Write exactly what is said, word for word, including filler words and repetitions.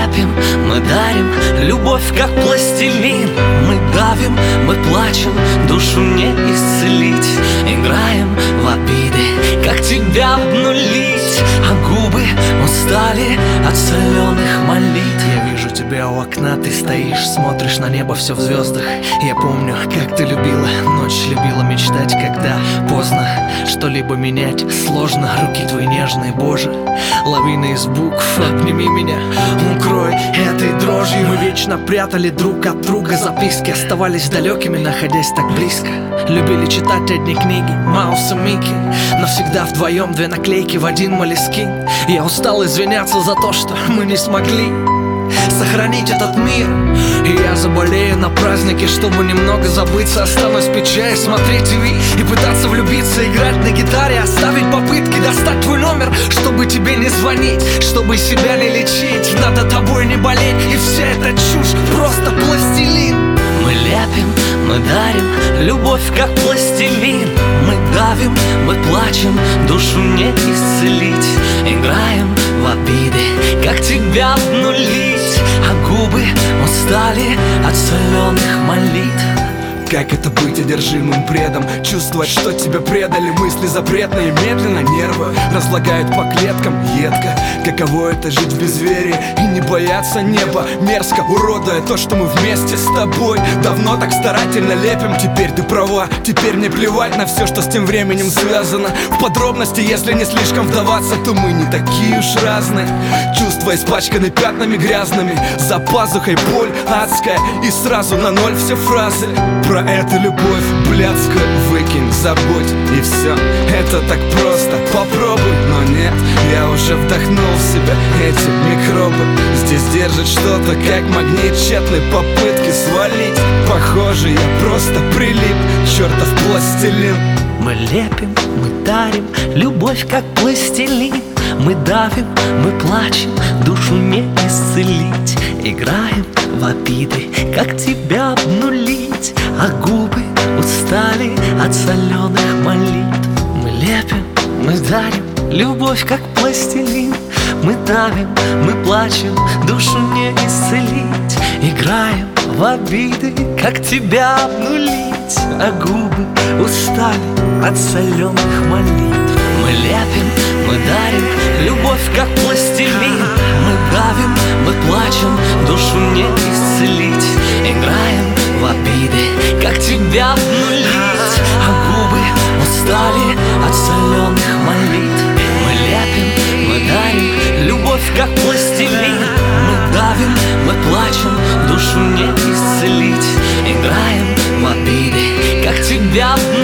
лепим, мы дарим любовь, как пластилин. Мы давим, мы плачем, душу не исцелить. Играем в обиды, как тебя обнулить. А губы устали от соленых молитв. Я вижу тебя у окна, ты стоишь, смотришь на небо, все в звездах. Я помню, как ты любила, ночь любила мечтать, когда поздно что-либо менять сложно. Руки твои нежные, Боже, лавина из букв, обними меня, укрой этой дрожью. Мы вечно прятали друг от друга записки, оставались далекими, находясь так близко. Любили читать одни книги, Маус и Микки, но всегда вдвоем две наклейки в один Молескин. Я устал извиняться за то, что мы не смогли сохранить этот мир. И я заболею на празднике, чтобы немного забыться. Останусь пить чай, смотреть ТВ и пытаться влюбиться, играть на гитаре, оставить попытки достать твой номер, чтобы тебе не звонить, чтобы себя не лечить, надо тобой не болеть. И вся эта чушь просто пластилин. Мы лепим, мы дарим любовь, как пластилин. Мы давим, мы плачем, душу не исцелить. Играем в обиды, как тебя обнулить. А губы устали от соленых молитв. Как это быть одержимым предом? Чувствовать, что тебя предали. Мысли запретные, медленно нервы разлагают по клеткам едко. Каково это жить в безверии и не бояться неба? Мерзко, уродуя то, что мы вместе с тобой давно так старательно лепим. Теперь ты права, теперь мне плевать на все, что с тем временем связано. В подробности, если не слишком вдаваться, то мы не такие уж разные. Чувства испачканы пятнами грязными, за пазухой боль адская, и сразу на ноль все фразы. Про эту любовь блядскую выкинь, забудь, и все. Это так просто, попробуй, но нет. Я уже вдохнул в себя эти микробы. Здесь держит что-то, как магнит, тщетной попытки свалить. Похоже, я просто прилип, чертов пластилин. Мы лепим, мы дарим любовь, как пластилин. Мы давим, мы плачем, душу не исцелить. Играем в обиды, как тебя обнулить. А губы устали от соленых молитв. Мы лепим, мы дарим любовь, как пластилин. Мы давим, мы плачем, душу не исцелить. Играем в обиды, как тебя обнулить. А губы устали от соленых молитв. Мы лепим, мы дарим любовь, как пластилин. Мы давим, мы плачем, душу не исцелить. Играем в обиды, как тебя обнулить. А губы устали от соленых молитв. Мы лепим, мы дарим любовь, как пластилин. Мы давим, мы плачем, душу не исцелить. Играем в обиды, как тебя обнулить.